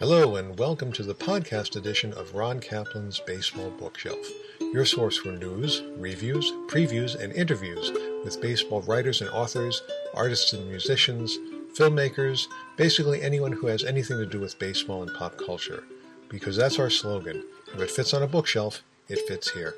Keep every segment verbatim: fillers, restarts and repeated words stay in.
Hello and welcome to the podcast edition of Ron Kaplan's Baseball Bookshelf, your source for news, reviews, previews, and interviews with baseball writers and authors, artists and musicians, filmmakers, basically anyone who has anything to do with baseball and pop culture. Because that's our slogan. If it fits on a bookshelf, it fits here.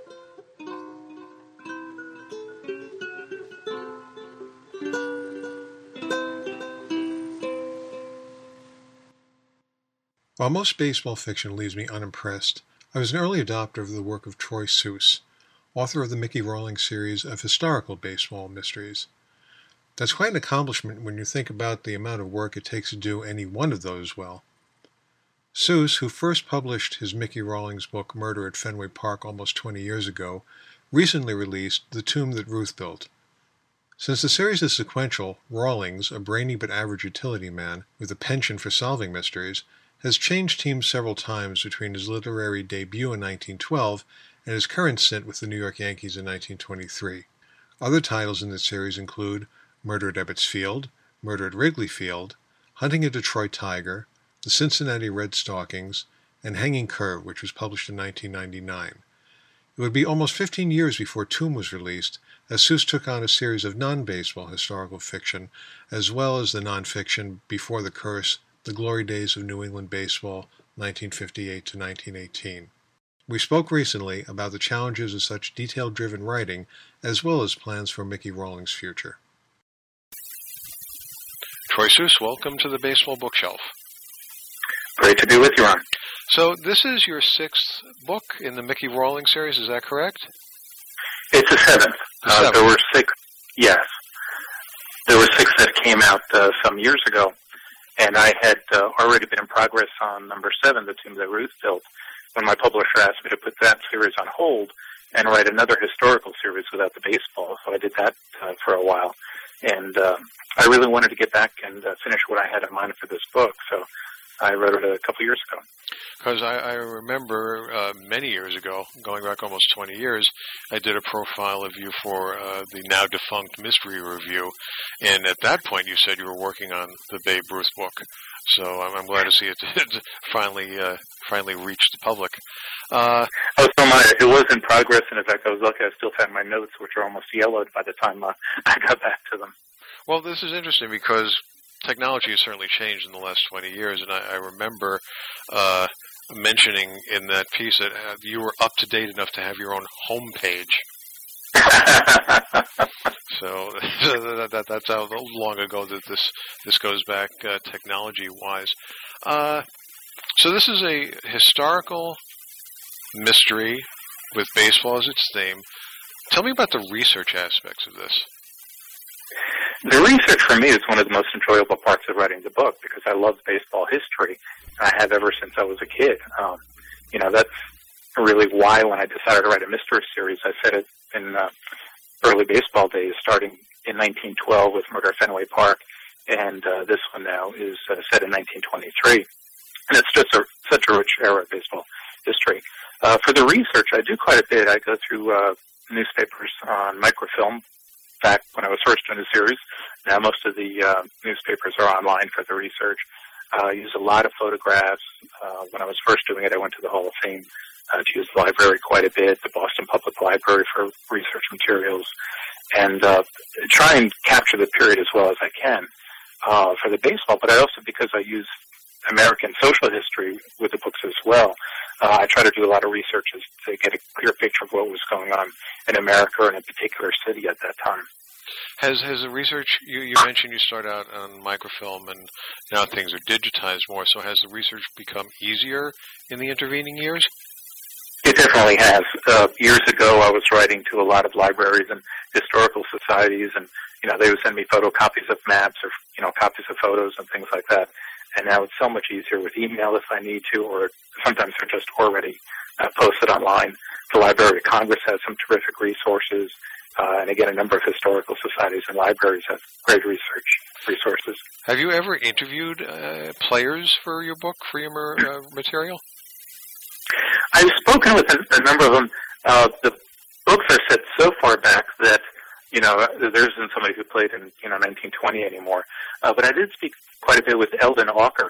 While most baseball fiction leaves me unimpressed, I was an early adopter of the work of Troy Seuss, author of the Mickey Rawlings series of historical baseball mysteries. That's quite an accomplishment when you think about the amount of work it takes to do any one of those well. Seuss, who first published his Mickey Rawlings book Murder at Fenway Park almost twenty years ago, recently released The Tomb That Ruth Built. Since the series is sequential, Rawlings, a brainy but average utility man with a penchant for solving mysteries, has changed teams several times between his literary debut in nineteen twelve and his current stint with the New York Yankees in nineteen twenty-three. Other titles in this series include Murder at Ebbets Field, Murder at Wrigley Field, Hunting a Detroit Tiger, The Cincinnati Red Stockings, and Hanging Curve, which was published in nineteen ninety-nine. It would be almost fifteen years before Tomb was released, as Seuss took on a series of non-baseball historical fiction, as well as the non-fiction Before the Curse, The Glory Days of New England Baseball, nineteen fifty-eight to nineteen eighteen. We spoke recently about the challenges of such detail-driven writing, as well as plans for Mickey Rawlings' future. Troy Seuss, welcome to the Baseball Bookshelf. Great to be with you, Ron. So this is your sixth book in the Mickey Rawlings series, is that correct? It's the seventh. The seventh. Uh, there were six, yes. There were six that came out uh, some years ago. And I had uh, already been in progress on number seven, The Tomb That Ruth Built, when my publisher asked me to put that series on hold and write another historical series without the baseball. So I did that uh, for a while. And uh, I really wanted to get back and uh, finish what I had in mind for this book. So I wrote it a couple years ago. Because I, I remember uh, many years ago, going back almost twenty years, I did a profile of you for uh, the now-defunct Mystery Review, and at that point you said you were working on the Babe Ruth book. So I'm, I'm glad to see it did finally uh, finally reach the public. Uh, oh, so my, it was in progress, and in fact I was lucky I still had my notes, which are almost yellowed by the time uh, I got back to them. Well, this is interesting because technology has certainly changed in the last twenty years, and I, I remember uh, mentioning in that piece that uh, you were up to date enough to have your own home page. so that, that, that's how long ago that this this goes back uh, technology-wise. Uh, so this is a historical mystery with baseball as its theme. Tell me about the research aspects of this. The research for me is one of the most enjoyable parts of writing the book because I love baseball history. I have ever since I was a kid. Um, you know, that's really why when I decided to write a mystery series, I said it in uh, early baseball days, starting in nineteen twelve with Murder at Fenway Park, and uh, this one now is uh, set in nineteen twenty-three. And it's just a, such a rich era of baseball history. Uh, for the research, I do quite a bit. I go through uh, newspapers on microfilm. Back when I was first doing the series, now most of the uh, newspapers are online for the research. Uh, I use a lot of photographs. Uh, when I was first doing it, I went to the Hall of Fame uh, to use the library quite a bit, the Boston Public Library for research materials, and uh, try and capture the period as well as I can uh, for the baseball. But I also, because I use American social history with the books as well, uh, I try to do a lot of research to get a clear picture of what was going on in America or in a particular city at that time. Has has the research, you, you mentioned you start out on microfilm and now things are digitized more, so has the research become easier in the intervening years? It definitely has. Uh, years ago, I was writing to a lot of libraries and historical societies, and you know they would send me photocopies of maps or you know copies of photos and things like that. And now it's so much easier with email if I need to, or sometimes they're just already uh, posted online. The Library of Congress has some terrific resources, uh, and again, a number of historical societies and libraries have great research resources. Have you ever interviewed uh, players for your book, for your uh, material? I've spoken with a, a number of them. Uh, the books are set so far back that, you know, there isn't somebody who played in, you know, nineteen twenty anymore. Uh, but I did speak quite a bit with Eldon Auker,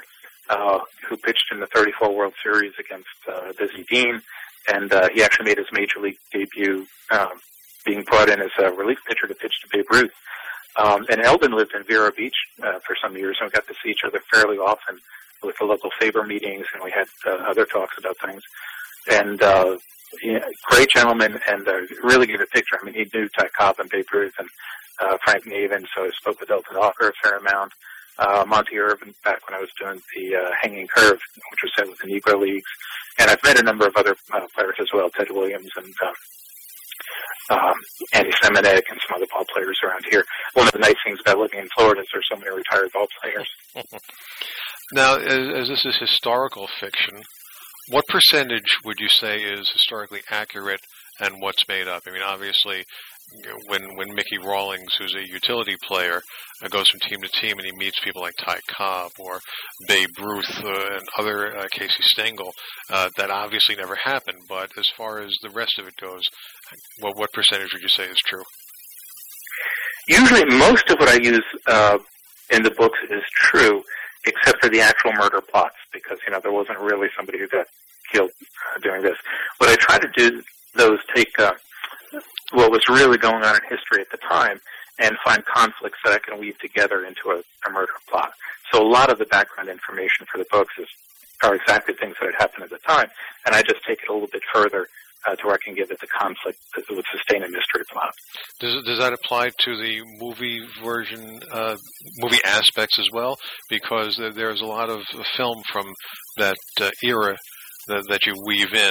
uh, who pitched in the thirty-four World Series against uh, Dizzy Dean, and uh, he actually made his major league debut um, being brought in as a relief pitcher to pitch to Babe Ruth. Um, and Eldon lived in Vero Beach uh, for some years, and we got to see each other fairly often with the local Faber meetings, and we had uh, other talks about things. And uh, yeah, great gentleman, and uh, really give a picture. I mean, he knew Ty Cobb and Babe Ruth and uh, Frank Navin, so I spoke with Elton Hawker a fair amount. Uh, Monty Irvin back when I was doing the uh, Hanging Curve, which was set with the Negro Leagues. And I've met a number of other uh, players as well, Ted Williams and um, um, Andy Semenek and some other ball players around here. One of the nice things about living in Florida is there's so many retired ball players. Now, as, as this is historical fiction, what percentage would you say is historically accurate and what's made up? I mean, obviously, when when Mickey Rawlings, who's a utility player, uh, goes from team to team and he meets people like Ty Cobb or Babe Ruth uh, and other uh, Casey Stengel, uh, that obviously never happened. But as far as the rest of it goes, well, what percentage would you say is true? Usually, most of what I use uh, in the books is true, except for the actual murder plots, because, you know, there wasn't really somebody who got killed uh, doing this. What I try to do, though, is take uh, what was really going on in history at the time and find conflicts that I can weave together into a, a murder plot. So a lot of the background information for the books is, are exactly things that had happened at the time, and I just take it a little bit further uh, to where I can give it the conflict that would sustain a mystery plot. Does, does that apply to the movie version, uh, movie aspects as well? Because there, there's a lot of film from that uh, era that, that you weave in.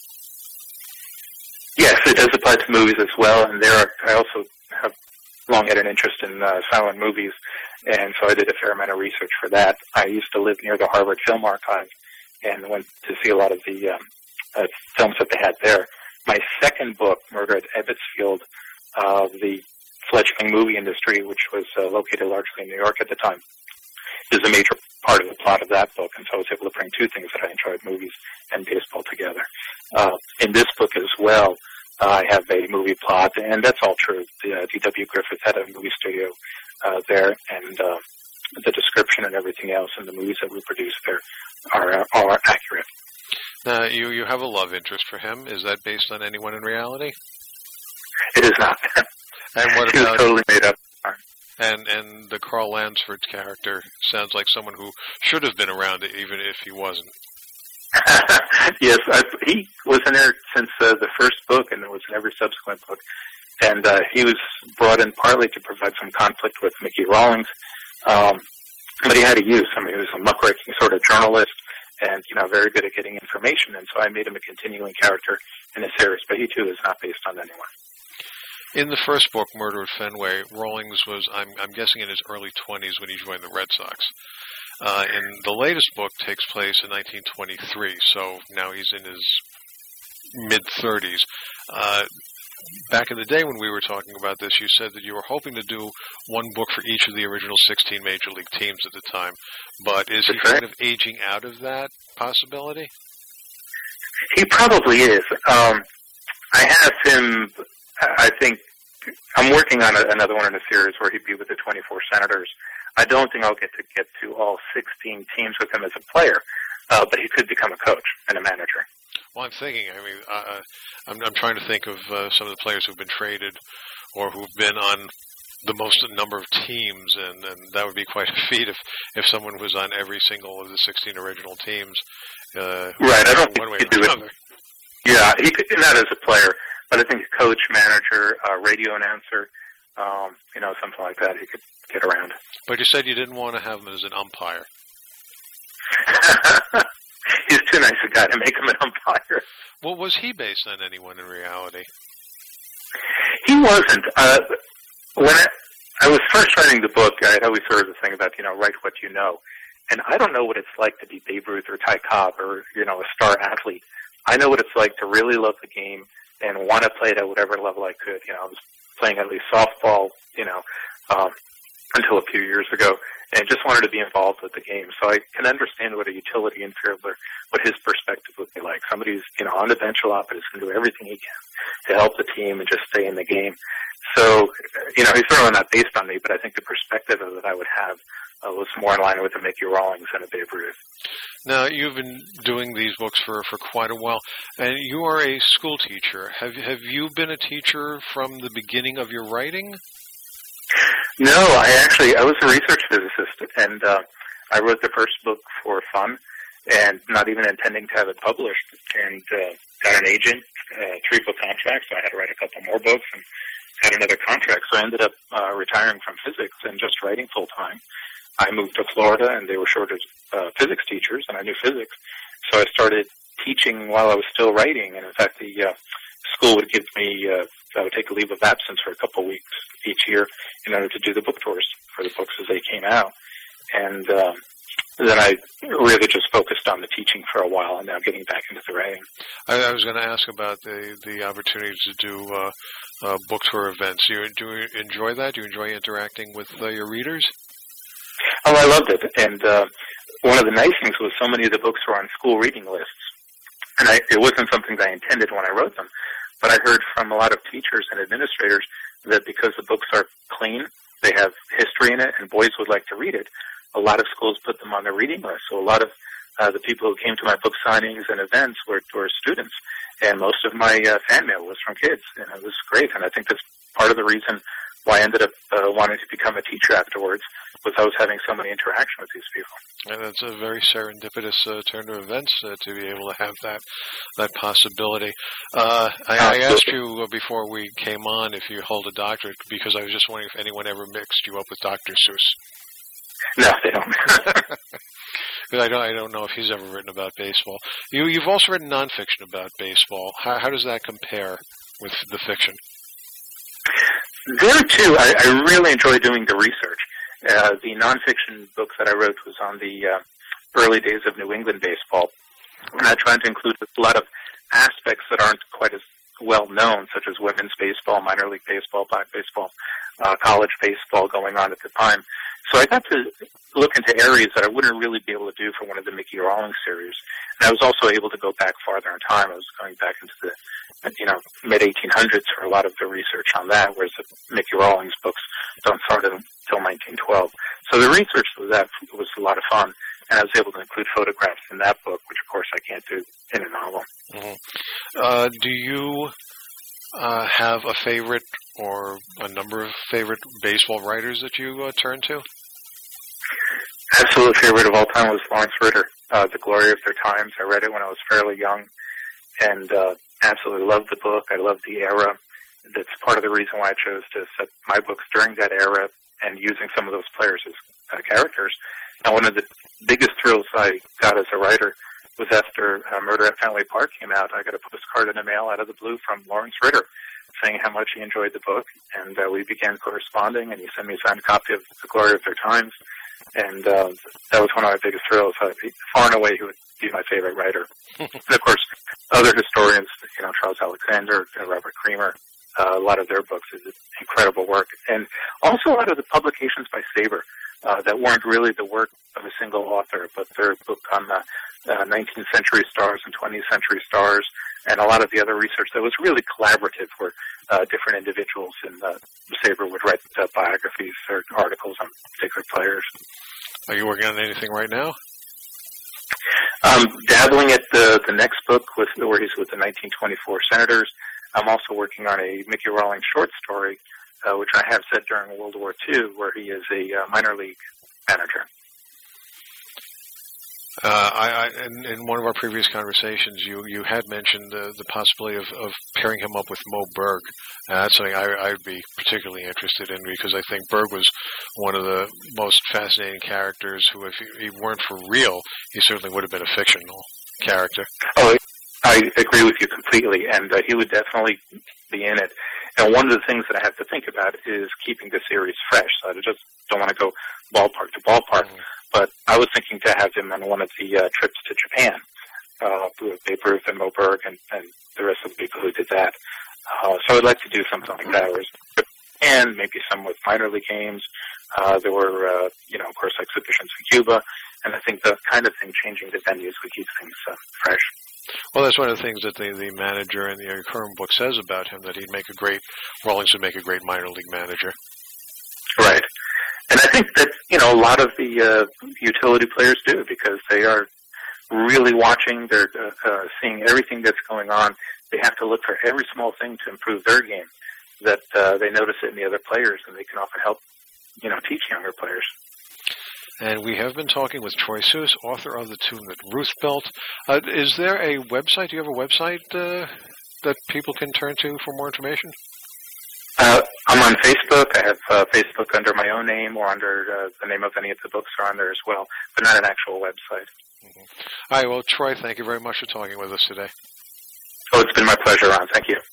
Yes, it does apply to movies as well, and there are, I also have long had an interest in uh, silent movies, and so I did a fair amount of research for that. I used to live near the Harvard Film Archive and went to see a lot of the um, uh, films that they had there. My second book, Murder at Ebbetsfield, uh, the fledgling movie industry, which was uh, located largely in New York at the time, is a major part of the plot of that book, and so I was able to bring two things that I enjoyed, movies and baseball, together. Uh, in this book as well, uh, I have a movie plot, and that's all true. The uh, D W Griffith had a movie studio uh, there, and uh, the description and everything else in the movies that we produce there are, uh, are accurate. Now, you, you have a love interest for him. Is that based on anyone in reality? It is not. And what she about, was totally made up. And and the Carl Lansford character sounds like someone who should have been around even if he wasn't. Yes, I, he was in there since uh, the first book, and it was in every subsequent book. And uh, he was brought in partly to provide some conflict with Mickey Rawlings, um, but he had a use. I mean, he was a muckraking sort of journalist, and, you know, very good at getting information. And so I made him a continuing character in the series, but he too is not based on anyone. In the first book, Murder at Fenway, Rawlings was, I'm, I'm guessing, in his early twenties when he joined the Red Sox. Uh, and the latest book takes place in nineteen twenty-three, so now he's in his mid-thirties. Uh, back in the day when we were talking about this, you said that you were hoping to do one book for each of the original sixteen Major League teams at the time. But is he kind of aging out of that possibility? He probably is. Um, I have him... I think I'm working on a, another one in a series where he'd be with the twenty-four Senators. I don't think I'll get to get to all sixteen teams with him as a player, uh, but he could become a coach and a manager. Well, I'm thinking, I mean, uh, I'm, I'm trying to think of uh, some of the players who've been traded or who've been on the most number of teams, and, and that would be quite a feat if, if someone was on every single of the sixteen original teams. Uh, right, I don't one way think he or could do another. it. Yeah, he could do that as a player. But I think a coach, manager, uh, radio announcer, um, you know, something like that, he could get around. But you said you didn't want to have him as an umpire. He's too nice a guy to make him an umpire. Well, was he based on anyone in reality? He wasn't. Uh, when I, I was first writing the book, I always heard the thing about, you know, write what you know. And I don't know what it's like to be Babe Ruth or Ty Cobb or, you know, a star athlete. I know what it's like to really love the game and want to play it at whatever level I could. You know, I was playing at least softball, you know, um, until a few years ago, and just wanted to be involved with the game. So I can understand what a utility infielder, what his perspective would be like. Somebody who's, you know, on the bench a lot, but is going to do everything he can to help the team and just stay in the game. So, you know, he's certainly not based on me, but I think the perspective that I would have uh, was more in line with a Mickey Rawlings and a Babe Ruth. Now, you've been doing these books for, for quite a while, and you are a school teacher. Have have you been a teacher from the beginning of your writing? No, I actually, I was a research physicist, and uh, I wrote the first book for fun, and not even intending to have it published, and uh, got an agent, uh, three-book contract, so I had to write a couple more books, and had another contract, so I ended up uh, retiring from physics and just writing full-time. I moved to Florida, and they were short of uh, physics teachers, and I knew physics, so I started teaching while I was still writing, and in fact, the uh, school would give me, uh, I would take a leave of absence for a couple of weeks each year in order to do the book tours for the books as they came out, and um, then I really just focused on the teaching for a while, and now getting back into the writing. I, I was going to ask about the, the opportunity to do uh, uh, book tour events. Do you, do you enjoy that? Do you enjoy interacting with uh, your readers? Oh, I loved it. And uh, one of the nice things was so many of the books were on school reading lists. And I, it wasn't something that I intended when I wrote them, but I heard from a lot of teachers and administrators that because the books are clean, they have history in it, and boys would like to read it, a lot of schools put them on their reading list. So a lot of uh, the people who came to my book signings and events were, were students, and most of my uh, fan mail was from kids, and it was great. And I think that's part of the reason why I ended up uh, wanting to become a teacher afterwards, was I was having so many interaction with these people. And it's a very serendipitous uh, turn of events uh, to be able to have that that possibility. Uh, I, I asked you uh, before we came on if you hold a doctorate, because I was just wondering if anyone ever mixed you up with Doctor Seuss. No, they don't. Because I don't, I don't know if he's ever written about baseball. You, you've also written nonfiction about baseball. How, how does that compare with the fiction? There, too, I, I really enjoy doing the research. Uh, the nonfiction books that I wrote was on the uh, early days of New England baseball, and I tried to include a lot of aspects that aren't quite as well known, such as women's baseball, minor league baseball, black baseball, uh, college baseball going on at the time. So I got to look into areas that I wouldn't really be able to do for one of the Mickey Rawlings series. And I was also able to go back farther in time. I was going back into the, you know, mid eighteen hundreds for a lot of the research on that, whereas the Mickey Rawlings books don't start until nineteen twelve. So the research for that was a lot of fun, and I was able to include photographs in that book, which of course I can't do in a novel. Mm-hmm. Uh, do you uh, have a favorite or a number of favorite baseball writers that you uh, turn to? Absolute favorite of all time was Lawrence Ritter, uh, The Glory of Their Times. I read it when I was fairly young, and uh, absolutely loved the book. I loved the era. That's part of the reason why I chose to set my books during that era and using some of those players as uh, characters. And one of the biggest thrills I got as a writer was after uh, Murder at Fenway Park came out. I got a postcard in the mail out of the blue from Lawrence Ritter saying how much he enjoyed the book, and uh, we began corresponding, and he sent me a signed copy of The Glory of Their Times, and uh, that was one of my biggest thrills. Uh, far and away, he would be my favorite writer. And of course, other historians, you know, Charles Alexander, uh, Robert Creamer, uh, a lot of their books is incredible work, and also a lot of the publications by Saber uh, that weren't really the work of a single author, but their book on the uh, nineteenth century stars and twentieth century stars, and a lot of the other research that was really collaborative, where uh, different individuals in uh, Saber would write uh, biographies or articles on particular players. Are you working on anything right now? Um, dabbling at the the next book with where he's with the nineteen twenty-four Senators. I'm also working on a Mickey Rawlings short story, uh, which I have set during World War Two, where he is a uh, minor league manager. Uh, I, I in, in one of our previous conversations, you, you had mentioned uh, the possibility of, of pairing him up with Moe Berg. Uh, that's something I, I'd be particularly interested in, because I think Berg was one of the most fascinating characters who, if he, he weren't for real, he certainly would have been a fictional character. Oh, I agree with you completely, and uh, he would definitely be in it. And one of the things that I have to think about is keeping the series fresh. So I just don't want to go ballpark to ballpark. Mm-hmm. But I was thinking to have him on one of the uh, trips to Japan, uh, with Babe Ruth and Moe Berg and, and the rest of the people who did that. Uh, so I'd like to do something like that, where and maybe some with minor league games. Uh, there were, uh, you know, of course, exhibitions in Cuba, and I think the kind of thing, changing the venues, would keep things uh, fresh. Well, that's one of the things that the, the manager in the current book says about him, that he'd make a great, Rawlings would make a great minor league manager. Right. And I think that, you know, a lot of the uh, utility players do, because they are really watching, they're uh, uh, seeing everything that's going on. They have to look for every small thing to improve their game, that uh, they notice it in the other players, and they can often help, you know, teach younger players. And we have been talking with Troy Seuss, author of The Tomb That Ruth Built. Uh, is there a website? Do you have a website uh, that people can turn to for more information? Uh, I'm on Facebook. I have uh, Facebook under my own name, or under uh, the name of any of the books are on there as well, but not an actual website. Mm-hmm. All right. Well, Troy, thank you very much for talking with us today. Oh, it's been my pleasure, Ron. Thank you.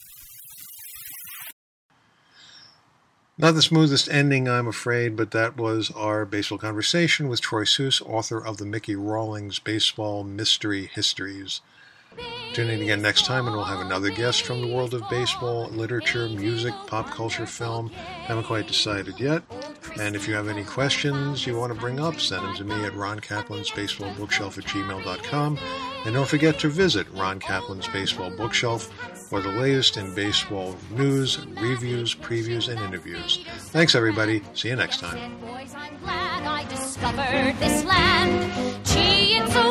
Not the smoothest ending, I'm afraid, but that was our baseball conversation with Troy Seuss, author of the Mickey Rawlings Baseball Mystery Histories. Tune in again next time, and we'll have another guest from the world of baseball, literature, music, pop culture, film. Haven't quite decided yet. And if you have any questions you want to bring up, send them to me at Ron Kaplan's Baseball Bookshelf at gmail dot com. And don't forget to visit Ron Kaplan's Baseball Bookshelf for the latest in baseball news, reviews, previews, and interviews. Thanks, everybody. See you next time. Boys, I'm glad I discovered this land. Gee, it's a